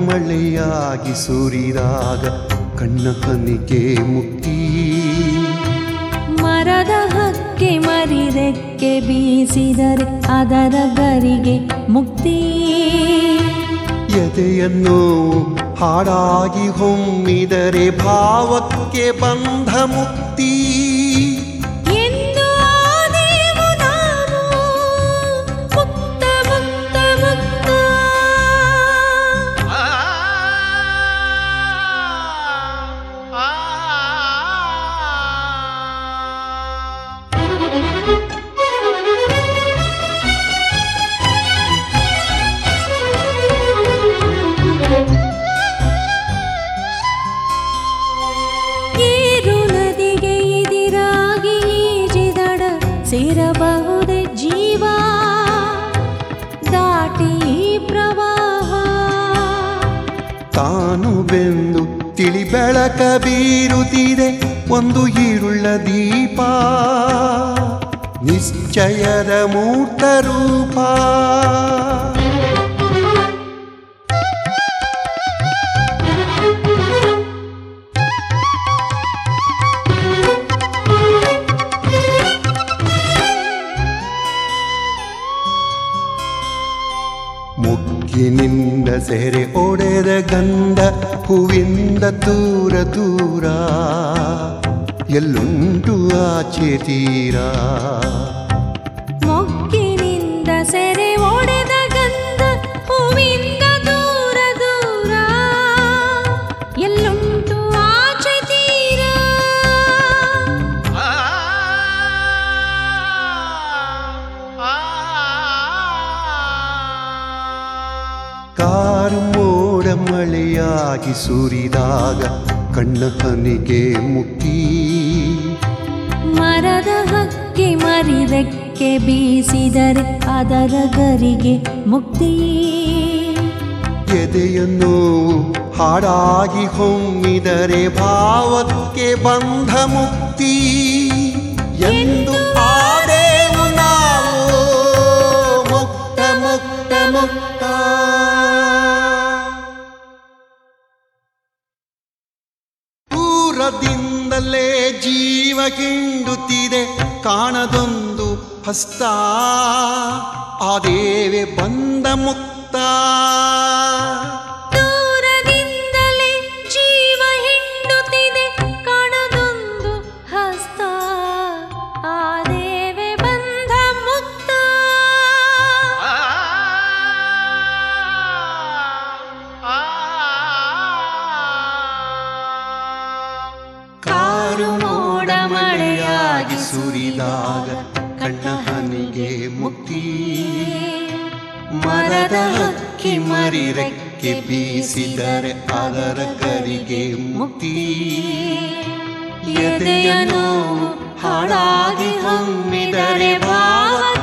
ಮಳೆಯಾಗಿ ಸುರಿದಾಗ ಕಣ್ಣ ಹನಿಗೆ ಮುಕ್ತಿ. ಮರದ ಹಕ್ಕಿ ಮರಿರೆಕ್ಕೆ ಬೀಸಿದರೆ ಅದರ ಗರಿಗೆ ಮುಕ್ತಿ. ಎದೆಯನ್ನು ಹಾಡಾಗಿ ಹೊಮ್ಮಿದರೆ ಭಾವಕ್ಕೆ ಬಂಧ ಮುಕ್ತಿ. ಸೇರಬಹುದೇ ಜೀವ ದಾಟಿ ಪ್ರವಾಹ. ತಾನು ಬೆಂದು ತಿಳಿ ಬೆಳಕ ಬೀರುತ್ತಿದೆ ಒಂದು ಈರುಳ್ಳ ದೀಪ, ನಿಶ್ಚಯದ ಮೂರ್ತ ರೂಪ. ಮುಗ್ಗಿನಿಂದ ಸೆರೆ ಒಡೆದ ಗಂಧ ಹೂವಿಂದ ದೂರ ದೂರ ಎಲ್ಲುಂಟು ಆಚೆ ತೀರ. ಮೊಗ್ಗಿನಿಂದ ಸೆರೆ ಒಡೆದ ಗಂಧ ಹೂವಿಂದ ದೂರ ದೂರ ಎಲ್ಲುಂಟು ಆಚೆ ತೀರ. ಕಾರು ಮೋಡ ಮಳೆಯಾಗಿ ಸುರಿದಾಗ ಕಣ್ಣ ಹನಿಗೆ ಮುಕ್ತಿ. ಮರದ ಹಕ್ಕಿ ಮರಿರೆಕ್ಕೆ ಬೀಸಿದರೆ ಅದರ ಗರಿಗೆ ಮುಕ್ತಿ. ಎದೆಯನ್ನು ಹಾಡಾಗಿ ಹೊಮ್ಮಿದರೆ ಭಾವಕ್ಕೆ ಬಂಧ ಮುಕ್ತಿ. ಎಂದು ಆದೇವು ನಾವು ಮುಕ್ತ ಮುಕ್ತ ಮುಕ್ತ. ದೂರದಿಂದಲೇ ಜೀವ ಹಿಂಡುತ್ತಿದೆ ಕಾಣದೊಂದು ಹಸ್ತ, ಆ ದೇವೆ ಬಂದ ಮುಕ್ತ. ದೂರದಿಂದಲೇ ಜೀವ ಹಿಂಡುತ್ತಿದೆ ಕಾಣದೊಂದು ಹಸ್ತ, ಆ ದೇವೆ ಬಂದ ಮುಕ್ತ. ಕಾರು ಮೋಡ ಮಳೆಯಾಗಿ ಸುರಿದಾಗ ಕಣ್ಣ ಹನಿಗೆ ಮುಕ್ತಿ. ಮರದ ಹಕ್ಕಿ ಮರಿರೆಕ್ಕೆ ಬೀಸಿದರೆ ಅದರ ಕರಿಗೆ ಮುಕ್ತಿ. ಎದೆಯನ್ನು ಹಾಡಾಗಿ ಹೊಮ್ಮಿದರೆ ಭಾವ